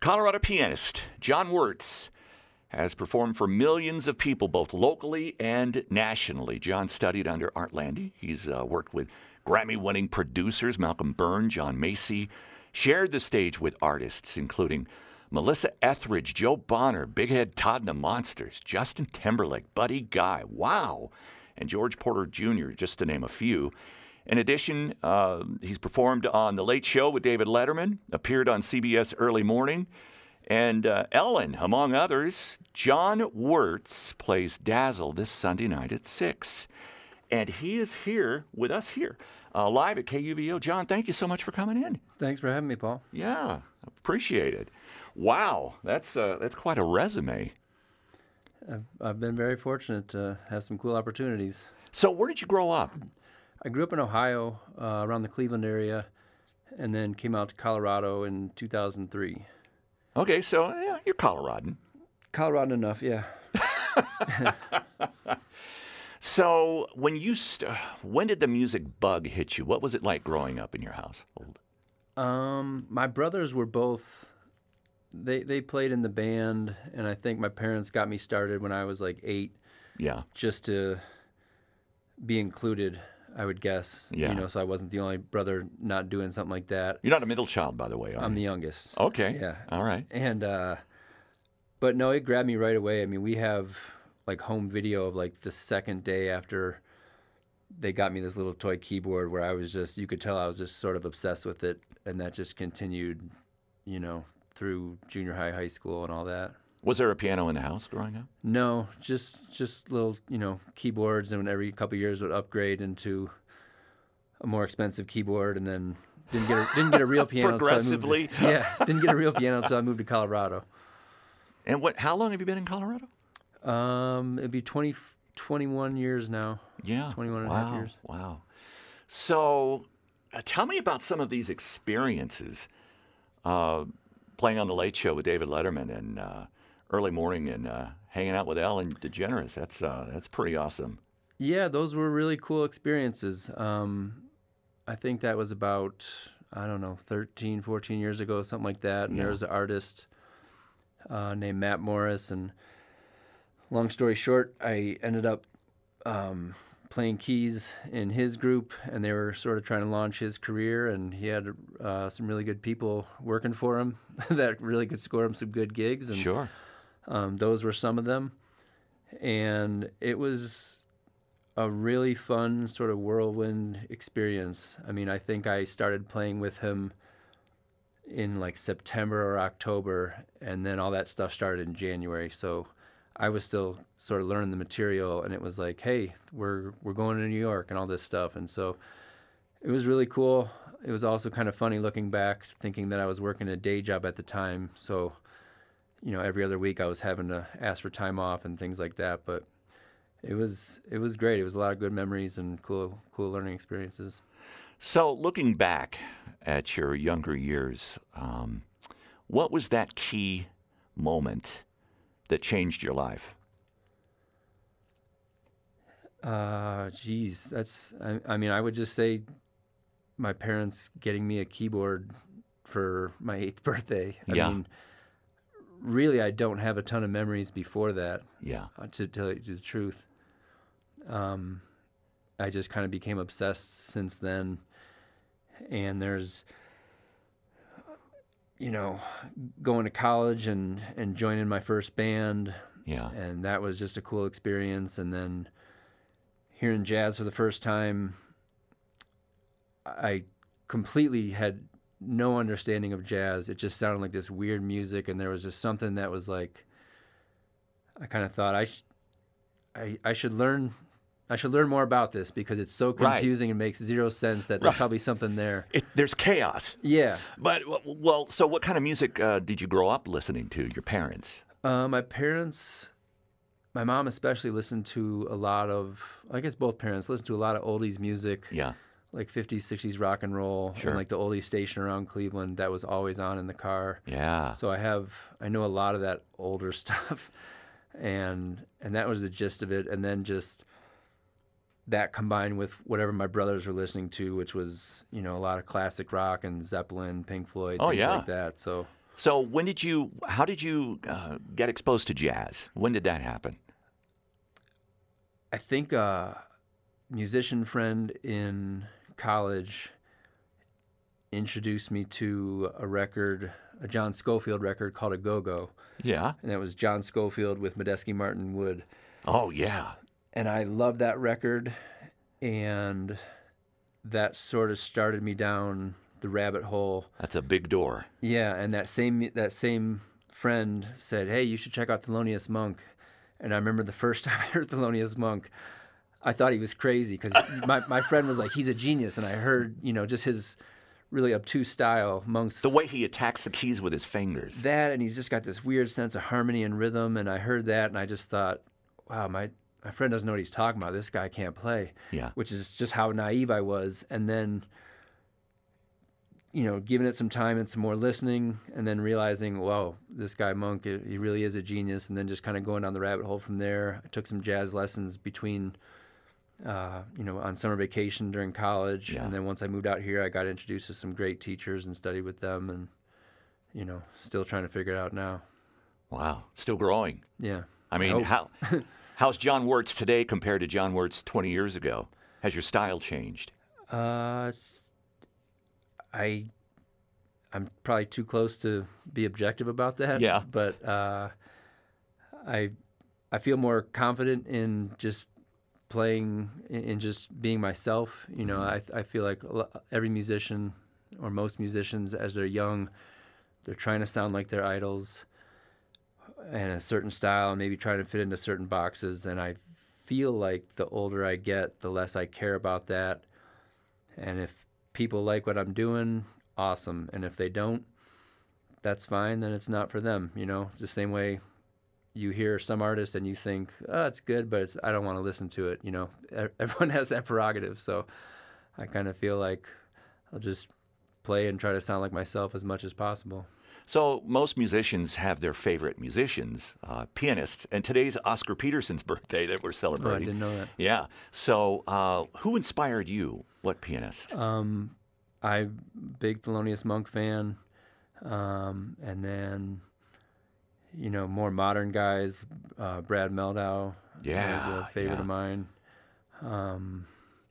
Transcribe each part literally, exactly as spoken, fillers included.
Colorado pianist Jon Wertz has performed for millions of people, both locally and nationally. Jon studied under Art Landy. He's uh, worked with Grammy-winning producers Malcolm Byrne, John Macy, shared the stage with artists including Melissa Etheridge, Joe Bonner, Big Head Todd and the Monsters, Justin Timberlake, Buddy Guy, wow, and George Porter Junior, just to name a few. In addition, uh, he's performed on The Late Show with David Letterman, appeared on C B S Early Morning, and uh, Ellen, among others. Jon Wertz plays Dazzle this Sunday night at six. And he is here with us here, uh, live at K U V O. Jon, thank you so much for coming in. Thanks for having me, Paul. Yeah, appreciate it. Wow, that's uh, that's quite a resume. I've, I've been very fortunate to have some cool opportunities. So where did you grow up? I grew up in Ohio, uh, around the Cleveland area, and then came out to Colorado in two thousand three. Okay, so yeah, you're Coloradan. Colorado enough, yeah. So when you st- when did the music bug hit you? What was it like growing up in your household? Um, my brothers were both, they, they played in the band, and I think my parents got me started when I was like eight. Yeah. Just to be included, I would guess. Yeah. You know, so I wasn't the only brother not doing something like that. You're not a middle child, by the way, are I'm you? the youngest. Okay. Yeah. All right. And, uh, but no, it grabbed me right away. I mean, we have like home video of like the second day after they got me this little toy keyboard where I was just, you could tell I was just sort of obsessed with it. And that just continued, you know, through junior high, high school and all that. Was there a piano in the house growing up? No, just just little, you know, keyboards, and every couple of years would upgrade into a more expensive keyboard, and then didn't get a, didn't get a real piano. Progressively? Till I moved, yeah, didn't get a real piano until I moved to Colorado. And what? How long have you been in Colorado? Um, it'd be twenty, twenty-one years now. Yeah. twenty-one and wow. a half years. Wow. So uh, tell me about some of these experiences, uh, playing on The Late Show with David Letterman and uh, Early Morning and uh, hanging out with Ellen DeGeneres. That's, uh, that's pretty awesome. Yeah, those were really cool experiences. Um, I think that was about, I don't know, thirteen, fourteen years ago, something like that. And Yeah. there was an artist uh, named Matt Morris. And long story short, I ended up um, playing keys in his group, and they were sort of trying to launch his career. And he had uh, some really good people working for him that really could score him some good gigs. And Sure. um, those were some of them. And it was a really fun sort of whirlwind experience. I mean, I think I started playing with him in like September or October, and then all that stuff started in January. So I was still sort of learning the material, and it was like, hey, we're we're going to New York and all this stuff. And so it was really cool. It was also kind of funny looking back, thinking that I was working a day job at the time. So, you know, every other week I was having to ask for time off and things like that. But It was it was great. It was a lot of good memories and cool cool learning experiences. So looking back at your younger years, um, what was that key moment that changed your life? Uh, geez, that's I, I mean, I would just say my parents getting me a keyboard for my eighth birthday. I Yeah. mean, really, I don't have a ton of memories before that. Yeah. Uh, to tell you the truth. Um, I just kind of became obsessed since then. And there's, you know, going to college and, and joining my first band. Yeah. And that was just a cool experience. And then hearing jazz for the first time, I completely had no understanding of jazz. It just sounded like this weird music. And there was just something that was like, I kind of thought I, sh- I, I should learn I should learn more about this because it's so confusing Right. and makes zero sense that there's Right. probably something there. It, there's chaos. Yeah. But, w- well, so what kind of music uh, did you grow up listening to, your parents? Uh, my parents, my mom especially, listened to a lot of, I guess both parents listened to a lot of oldies music, Yeah. like fifties, sixties rock and roll, Sure. and like the oldies station around Cleveland that was always on in the car. Yeah. So I have, I know a lot of that older stuff, and and that was the gist of it. And then just that combined with whatever my brothers were listening to, which was, you know, a lot of classic rock and Zeppelin, Pink Floyd, Oh, things yeah. like that. So So when did you, how did you uh, get exposed to jazz? When did that happen? I think a musician friend in college introduced me to a record, a John Scofield record called A Go-Go. Yeah. And that was John Scofield with Medeski Martin Wood. Oh, yeah. And I loved that record, and that sort of started me down the rabbit hole. That's a big door. Yeah, and that same that same friend said, "Hey, you should check out Thelonious Monk." And I remember the first time I heard Thelonious Monk, I thought he was crazy because my, my friend was like, he's a genius. And I heard, you know, just his really obtuse style, Monk's. The way he attacks the keys with his fingers. That, and he's just got this weird sense of harmony and rhythm. And I heard that, and I just thought, wow, my, my friend doesn't know what he's talking about. This guy can't play. Yeah. Which is just how naive I was. And then, you know, giving it some time and some more listening, and then realizing, whoa, this guy Monk, he really is a genius. And then just kind of going down the rabbit hole from there. I took some jazz lessons between, uh, you know, on summer vacation during college. Yeah. And then once I moved out here, I got introduced to some great teachers and studied with them, and, you know, still trying to figure it out now. Wow. Still growing. Yeah. I mean, I how how's John Wirtz today compared to John Wirtz twenty years ago? Has your style changed? Uh, it's- I, I'm probably too close to be objective about that. Yeah. But uh, I, I feel more confident in just playing, in in just being myself. You know, I I feel like a lo- every musician, or most musicians, as they're young, they're trying to sound like their idols and a certain style, and maybe trying to fit into certain boxes. And I feel like the older I get, the less I care about that. And if people like what I'm doing, awesome. And if they don't, that's fine. Then it's not for them. You know, the same way you hear some artist and you think, oh, it's good, but it's, I don't want to listen to it. You know, E- everyone has that prerogative. So I kind of feel like I'll just play and try to sound like myself as much as possible. So most musicians have their favorite musicians, uh, pianists, and today's Oscar Peterson's birthday that we're Oh, I celebrating. didn't know that. Yeah. So uh, who inspired you? What pianist? Um, I'm big Thelonious Monk fan. Um, and then, you know, more modern guys, uh, Brad Meldau Yeah, is a favorite yeah. of mine. Um,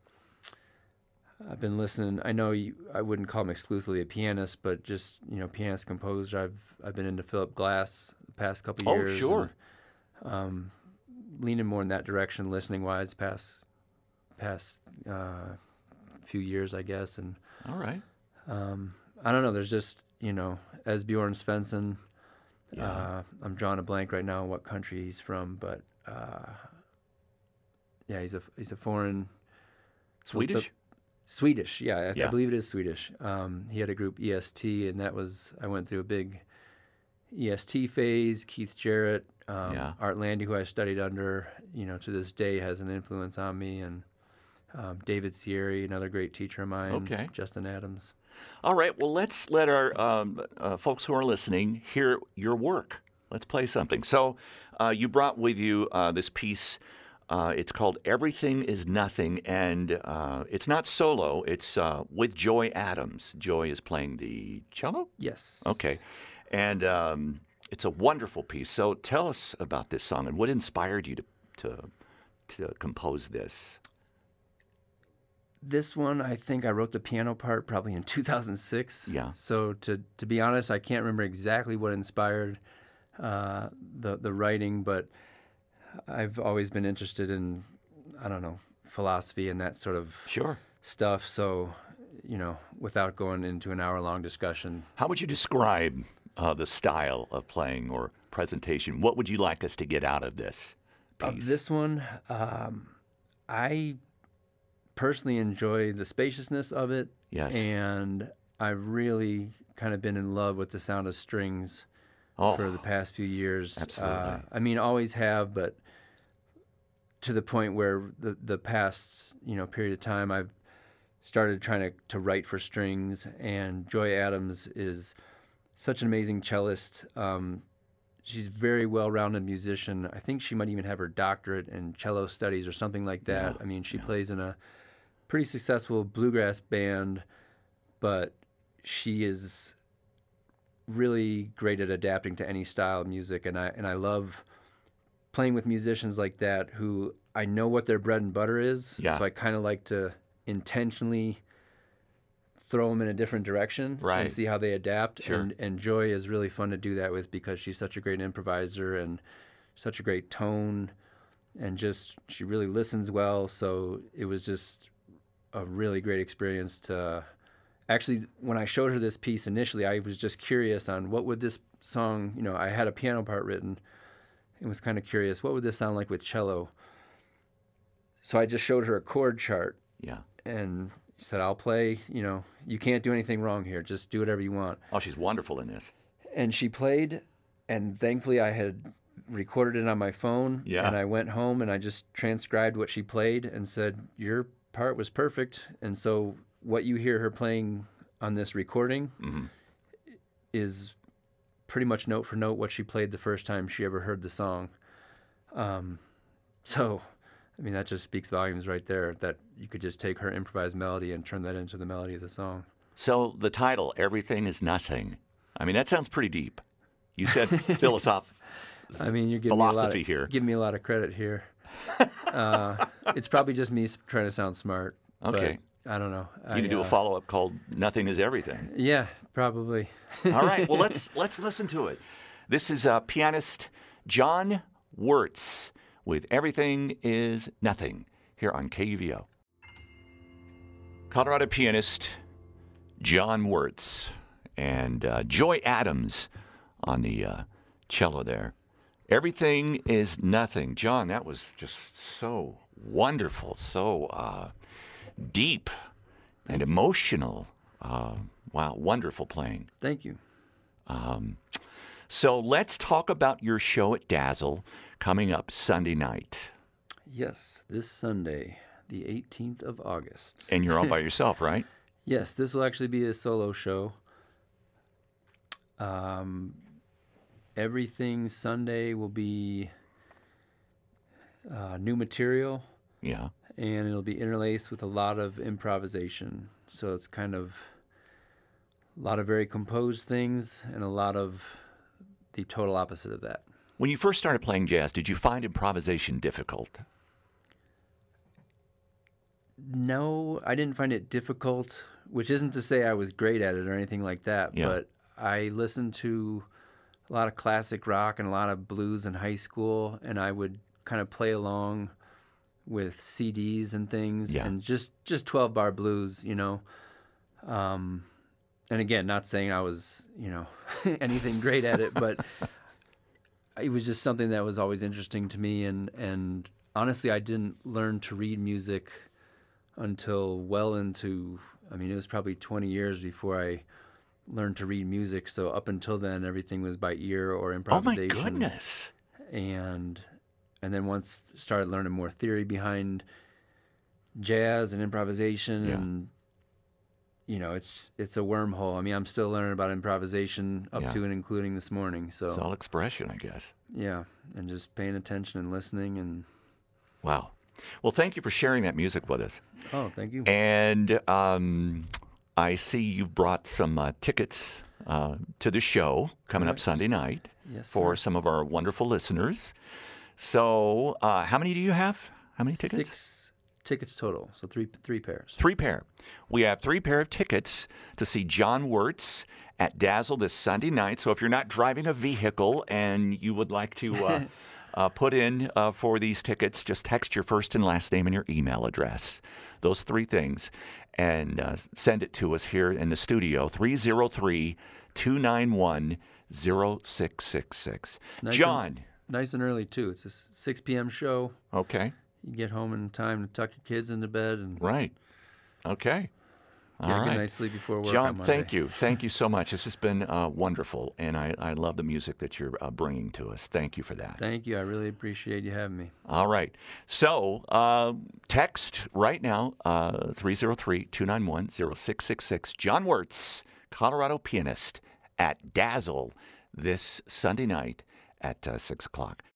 I've been listening. I know you, I wouldn't call him exclusively a pianist, but just, you know, pianist composer. I've I've been into Philip Glass the past couple Oh, years. sure. And, um, leaning more in that direction, listening wise, past past uh, few years, I guess. And All right. um, I don't know. There's just, you know, as Bjorn Svensson. Yeah. Uh, I'm drawing a blank right now on what country he's from, but uh, yeah, he's a he's a foreign Swedish? Swedish, yeah, I, Yeah. I believe it is Swedish. Um, he had a group E S T, and that was I went through a big E S T phase. Keith Jarrett, um, Yeah. Art Landy, who I studied under, you know, to this day has an influence on me, and um, David Sierra, another great teacher of mine. Okay. Justin Adams. All right. Well, let's let our um, uh, folks who are listening hear your work. Let's play something. So uh, you brought with you uh, this piece. Uh, it's called Everything is Nothing, and uh, it's not solo. It's uh, with Joy Adams. Joy is playing the cello? Yes. Okay. And um, it's a wonderful piece. So tell us about this song and what inspired you to, to, to compose this. This one, I think I wrote the piano part probably in two thousand six. Yeah. So to to be honest, I can't remember exactly what inspired uh, the the writing, but I've always been interested in, I don't know, philosophy and that sort of Sure. stuff. So, you know, without going into an hour long discussion, How would you describe uh, the style of playing or presentation? What would you like us to get out of this piece? of this one, um, I personally enjoy the spaciousness of it. Yes. And I've really kind of been in love with the sound of strings oh, for the past few years. Absolutely. Uh, I mean, always have, but to the point where the the past, you know, period of time, I've started trying to, to write for strings. And Joy Adams is such an amazing cellist. Um, she's a very well-rounded musician. I think she might even have her doctorate in cello studies or something like that. Yeah, I mean, she yeah. plays in a pretty successful bluegrass band, but she is really great at adapting to any style of music, and I and I love playing with musicians like that who I know what their bread and butter is. Yeah. So I kind of like to intentionally throw them in a different direction Right. and see how they adapt. Sure. And, and Joy is really fun to do that with because she's such a great improviser and such a great tone, and just she really listens well. So it was just a really great experience to actually, when I showed her this piece initially, I was just curious on what would this song, you know, I had a piano part written and was kind of curious, what would this sound like with cello? So I just showed her a chord chart Yeah. and said, I'll play, you know, you can't do anything wrong here. Just do whatever you want. Oh, she's wonderful in this. And she played, and thankfully I had recorded it on my phone. Yeah. And I went home and I just transcribed what she played and said, your part was perfect. And so what you hear her playing on this recording Mm-hmm. is pretty much note for note what she played the first time she ever heard the song. Um, so, I mean, that just speaks volumes right there, that you could just take her improvised melody and turn that into the melody of the song. So the title, Everything is Nothing. I mean, that sounds pretty deep. You said philosoph- I mean, you're giving me a lot philosophy of, here. Give me a lot of credit here. uh, it's probably just me s- trying to sound smart. Okay. But I don't know. You I, can do a uh, follow-up called Nothing is Everything. Yeah, probably. All right. Well, let's let's listen to it. This is uh, pianist John Wirtz with Everything is Nothing here on K U V O. Colorado pianist John Wirtz and uh, Joy Adams on the uh, cello there. Everything is Nothing. John, that was just so wonderful, so uh, deep and emotional. Uh, wow, wonderful playing. Thank you. So let's talk about your show at Dazzle coming up Sunday night. Yes, this Sunday, the eighteenth of August. And you're all by yourself, right? Yes, this will actually be a solo show. Um, everything Sunday will be uh, new material, Yeah. and it'll be interlaced with a lot of improvisation. So it's kind of a lot of very composed things and a lot of the total opposite of that. When you first started playing jazz, did you find improvisation difficult? No, I didn't find it difficult, which isn't to say I was great at it or anything like that, Yeah. but I listened to a lot of classic rock and a lot of blues in high school, and I would kind of play along with C Ds and things, Yeah. and just just twelve bar blues, you know. Um, and again, not saying I was, you know, anything great at it, but it was just something that was always interesting to me, and and honestly, I didn't learn to read music until well into, I mean, it was probably twenty years before I learned to read music. So up until then, everything was by ear or Oh, my improvisation. goodness. And and then once started learning more theory behind jazz and improvisation, Yeah. and you know, it's it's a wormhole. I mean, I'm still learning about improvisation up Yeah. to and including this morning. So It's all expression, I guess. yeah, and just paying attention and listening. And Wow. Well, thank you for sharing that music with us. oh, thank you. And um, I see you've brought some uh, tickets uh, to the show coming up Right. Sunday night Yes, for sir. some of our wonderful listeners. So, uh, how many do you have? How many tickets? Six tickets total, so three three pairs. Three pair. We have three pair of tickets to see John Wirtz at Dazzle this Sunday night. So if you're not driving a vehicle and you would like to uh, uh, put in uh, for these tickets, just text your first and last name and your email address. Those three things. And uh, send it to us here in the studio, three oh three, two nine one, oh six six six. Nice John. and, nice and early too. It's a six p.m. show. Okay. You get home in time to tuck your kids into bed and Right. Okay. get All a good right. night's sleep before work on John, Monday. thank you. Thank you so much. This has been uh, wonderful, and I, I love the music that you're uh, bringing to us. Thank you for that. Thank you. I really appreciate you having me. All right. So uh, text right now, uh, three oh three, two nine one, oh six six six. John Wirtz, Colorado pianist, at Dazzle this Sunday night at uh, six o'clock.